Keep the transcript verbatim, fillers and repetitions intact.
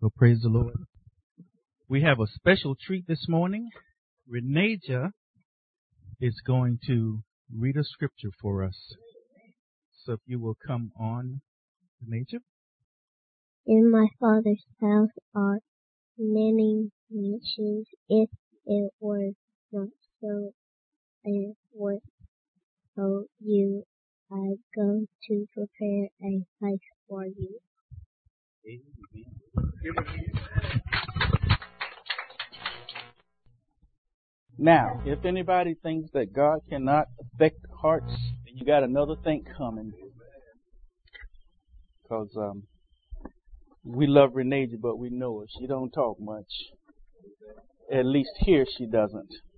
Well, praise the Lord. We have a special treat this morning. Renaja is going to read a scripture for us. So if you will come on, Renaja. In my Father's house are many mansions. If it were not so, I would tell you, I go to prepare a place for you. Now, if anybody thinks that God cannot affect hearts, then you got another thing coming. Because um, we love Renaja, but we know her. She don't talk much. At least here she doesn't.